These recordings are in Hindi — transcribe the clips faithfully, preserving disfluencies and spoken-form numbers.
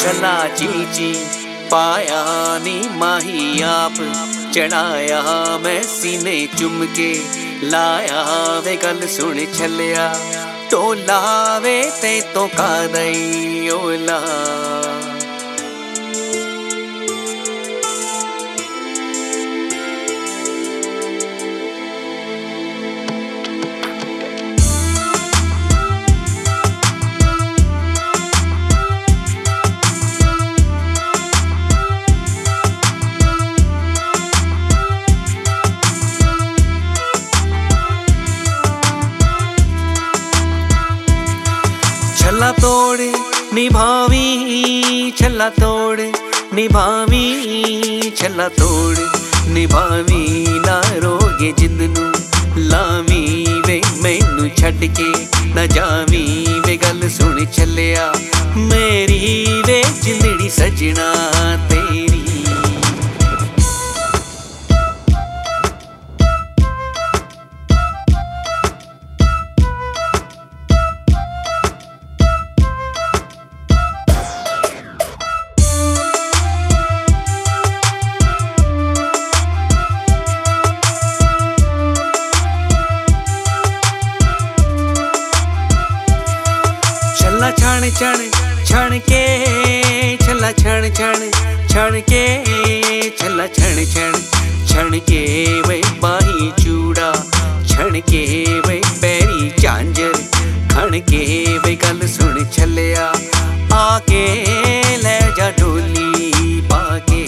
छला चीची पाया नी माही आप चढ़ाया मैं सीने चुम के लाया वे गल सुन छलिया टोला वे ते तो का दई ओला छला तोड़ निभावी छला तोड़ निभावी छला तोड़ निभावी ना रोगे जिंद नू लावी वे मैनू छड़ के ना जावी वे गल सुन छलिया मेरी वे जिंदड़ी सजना तेरी। छला छण छण छण के छला छण छण छण के छला छण छण छण के वे बाही चूड़ा छण के वे पैरी झांझर खण के वे गल सुन छलिया आके ले जा डोली पाके।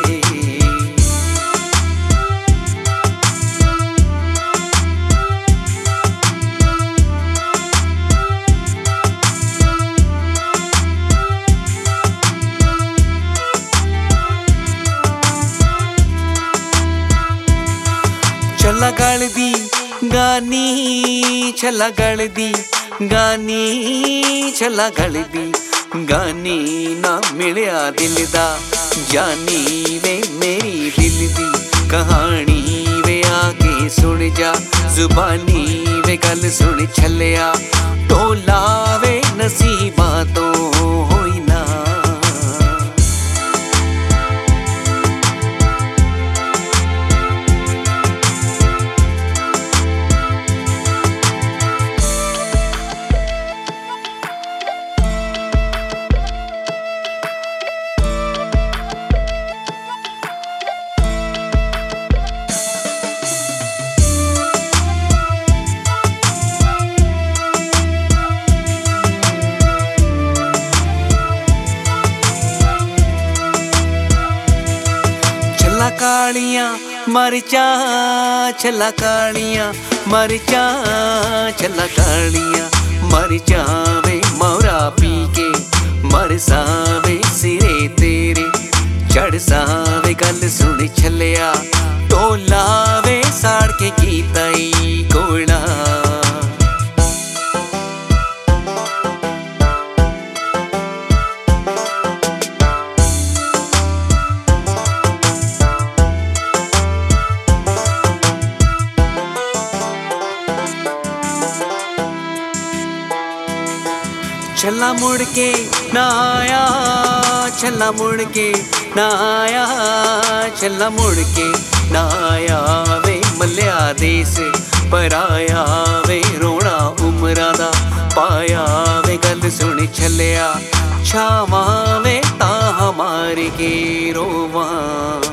छला गल दी गानी छला गल दी गानी छला गल दी गानी ना मिलिया दिल दा जानी वे मेरी दिल दी कहानी वे आके सुन जा जुबानी वे गल सुन छलिया टोला वे नसीबा तो होई ना। छला कालियां मरचा छला कालियां मरचा छला कालियां मरचा वे मौरा पी के मरसा वे सिरे तेरे चढ़ सावे गल सुन छलिया टोला वे साड़ के कीताई कोला। छला मुड़ के ना आया छला मुड़ के ना आया छला मुड़ के ना आया वे मलिया देस पर आया वे रोना उमरा दा पाया वे गल सुन छलिया छावा वे ता हमारे के रोवा।